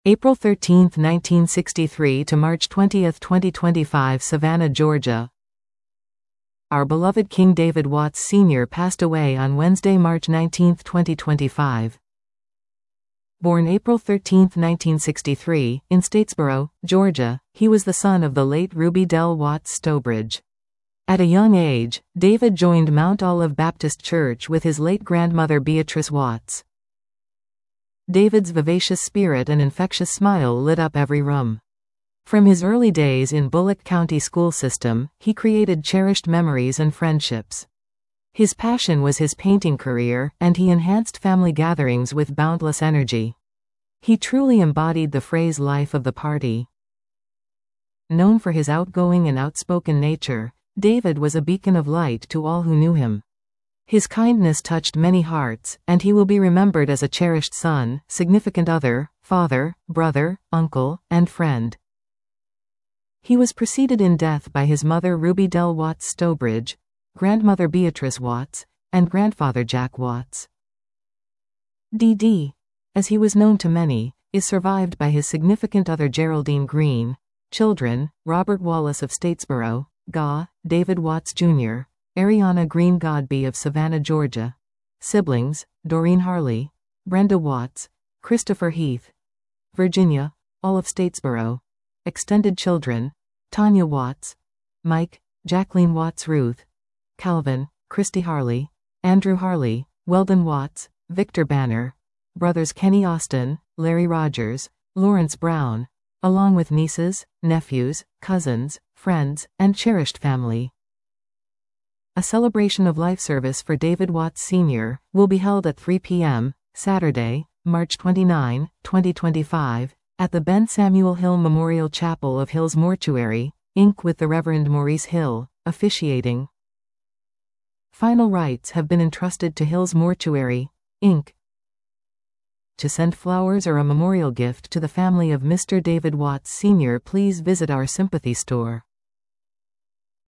April 13, 1963 to March 20, 2025, Savannah, Georgia. Our beloved King David Watts Sr. passed away on Wednesday, March 19, 2025. Born April 13, 1963, in Statesboro, Georgia, he was the son of the late Ruby Dell Watts Stobridge. At a young age, David joined Mount Olive Baptist Church with his late grandmother Beatrice Watts. David's vivacious spirit and infectious smile lit up every room. From his early days in Bullock County school system, he created cherished memories and friendships. His passion was his painting career, and he enhanced family gatherings with boundless energy. He truly embodied the phrase "life of the party." Known for his outgoing and outspoken nature, David was a beacon of light to all who knew him. His kindness touched many hearts, and he will be remembered as a cherished son, significant other, father, brother, uncle, and friend. He was preceded in death by his mother Ruby Dell Watts Stobridge, grandmother Beatrice Watts, and grandfather Jack Watts. D.D., as he was known to many, is survived by his significant other Geraldine Green, children, Robert Wallace of Statesboro, GA, David Watts Jr., Ariana Green Godby of Savannah, Georgia. Siblings, Doreen Harley, Brenda Watts, Christopher Heath, Virginia, all of Statesboro. Extended children, Tanya Watts, Mike, Jacqueline Watts Ruth, Calvin, Christy Harley, Andrew Harley, Weldon Watts, Victor Banner, brothers Kenny Austin, Larry Rogers, Lawrence Brown, along with nieces, nephews, cousins, friends, and cherished family. A celebration of life service for David Watts Sr. will be held at 3 p.m., Saturday, March 29, 2025, at the Ben Samuel Hill Memorial Chapel of Hill's Mortuary, Inc., with the Reverend Maurice Hill officiating. Final rites have been entrusted to Hill's Mortuary, Inc. To send flowers or a memorial gift to the family of Mr. David Watts Sr., please visit our sympathy store.